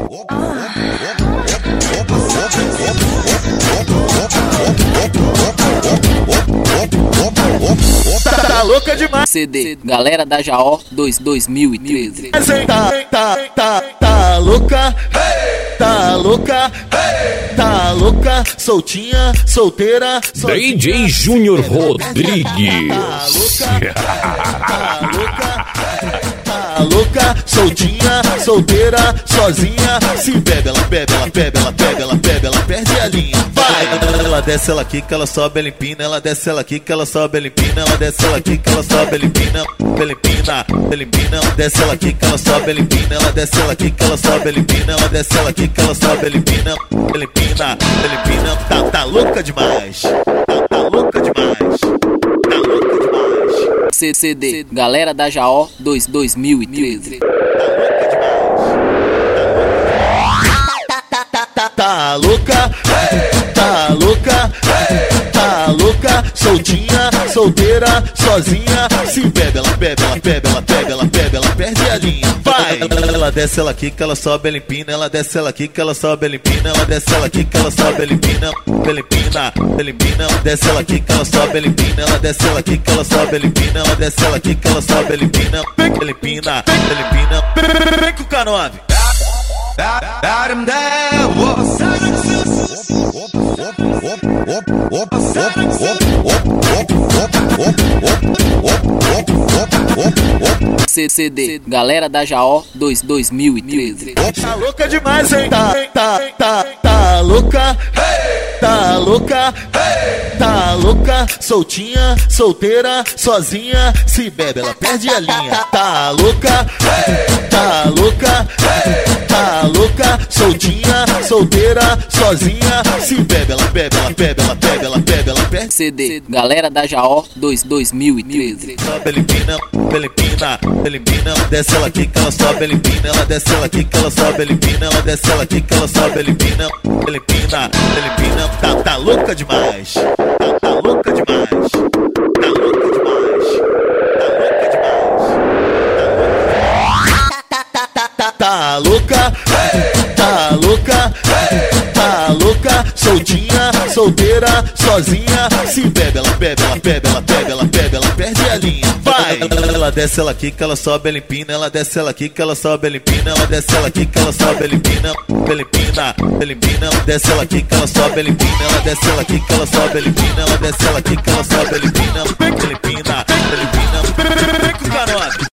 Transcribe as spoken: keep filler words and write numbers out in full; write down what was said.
Tá, tá louca demais. C D Galera da Jaó dois mil e treze. Tá, tá, tá, tá louca, tá louca, tá louca, soltinha, solteira, D J Júnior Rodrigues. Tá louca, tá louca, tá louca, soltinha, solteira, sozinha. Se bebe, ela bebe, ela bebe, ela bebe, ela bebe, ela perde a linha. Vai! Ela desce, ela quica, ela sobe, ela empina. Ela desce, ela quica, ela sobe, ela empina. Ela desce, ela quica, ela sobe, ela empina. Ela empina, ela empina. Ela desce, ela quica, ela sobe, ela empina. Ela desce, ela quica, ela sobe, ela empina. Ela desce, ela quica, ela sobe, ela empina. Ela empina, ela empina. Tá, tá louca demais. Tá, tá louca demais. Tá louca demais. C D Galera da Jaó dois mil e treze. Tá louca, tá louca, tá louca, soltinha, solteira, sozinha. Se bebe, ela bebe, ela bebe, ela bebe, ela bebe, ela perde a linha. Vai! Ela desce, ela quica, ela sobe, ela empina. Ela desce, ela quica, ela sobe, ela empina. Ela desce, ela quica, ela sobe, ela empina. Ela empina, ela empina. Ela desce, ela quica, ela sobe, ela empina. Ela desce, ela quica, ela sobe, ela empina. Ela desce, ela quica, ela sobe, ela empina. Ela empina, ela empina. Vem com o K nove. C D Galera da Jaó dois mil e treze. Tá louca demais, hein? Tá, tá, tá, tá louca, tá louca, tá louca, soltinha, solteira, sozinha. Se bebe, ela perde a linha. Tá louca, tá louca, tá louca, soltinha, solteira, sozinha. Se bebe, ela bebe, ela bebe, ela bebe, ela bebe, ela perde. C D Galera da Jaó dois mil e treze. Sobe, ela empina, ela empina, ela empina. Desce, ela quica, ela sobe, ela empina. Ela desce, ela quica, ela sobe, ela empina. Ela desce, ela quica, ela sobe, ela empina. Ela empina, ela empina. Tá, tá louca demais. Tá, tá louca demais. Tá louca demais. Tá louca demais. Tá, tá, tá, tá, tá louca, tá louca, tá louca, soltinha, solteira, sozinha. Se bebe, ela bebe, ela bebe, ela bebe, ela bebe, ela perde a linha. Vai! Ela desce, ela quica, ela sobe, ela empina. Ela desce, ela quica, ela sobe, ela empina. Ela desce, ela quica, ela sobe, ela empina. Ela empina, ela empina. Ela desce, ela quica, ela sobe, ela empina. Ela desce, ela quica, ela sobe, ela empina. Ela desce, ela quica, ela sobe, ela empina. Ela empina, ela empina. Vem com o K nove.